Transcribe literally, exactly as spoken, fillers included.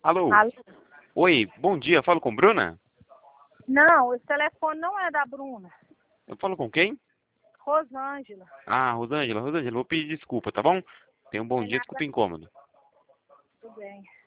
Alô? Alô? Oi, bom dia. Falo com Bruna? Não, esse telefone não é da Bruna. Eu falo com quem? Rosângela. Ah, Rosângela. Rosângela, vou pedir desculpa, tá bom? Tenha um bom É dia, nada, desculpa o incômodo. tudo bem.